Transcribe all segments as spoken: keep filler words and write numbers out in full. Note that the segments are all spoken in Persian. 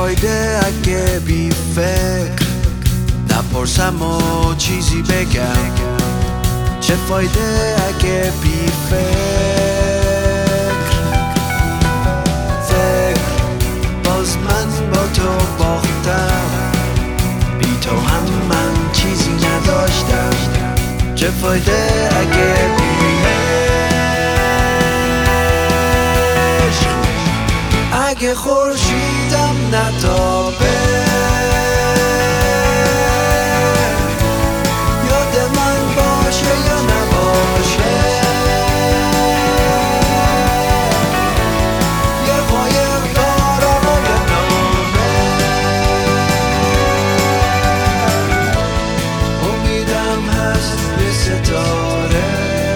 فایده اگه بی فکر نپرسم و چیزی بگم؟ چه فایده اگه بی فکر فکر باز من با تو باختم، بی تو هم من چیزی نداشتم. چه فایده اگه بی عشق، اگه خورشیدم نتابه، یاد من باشه یا نباشه، یه قایق دارم و یه نامه، امیدم هست یه ستاره.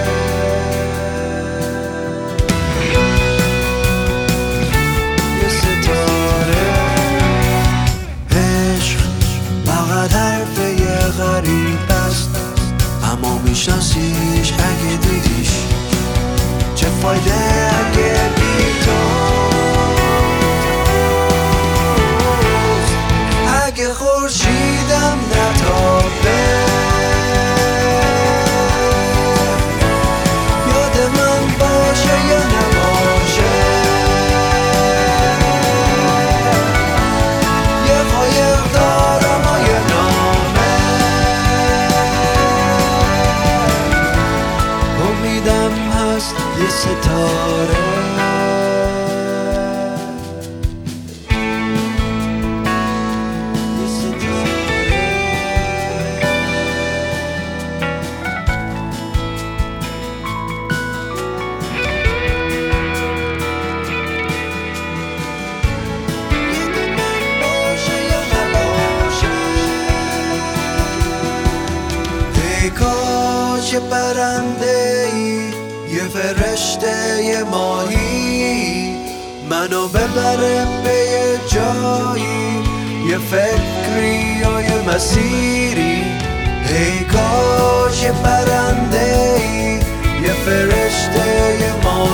غریب است اما میشناسیش اگه دیدیش. چه فایده اگه بی توست، اگه خورشیدم نتابه، یاد من باشه یا نباشه، یه قایق دارم و یه نامه، امیدم هست یه ستاره. یه پرنده ای، یه فرشته، یه ماهی، منو ببره به یه جایی، یه فکری یا یه مسیری. ای کاش یه پرنده ای، یه فرشته، یه ماهی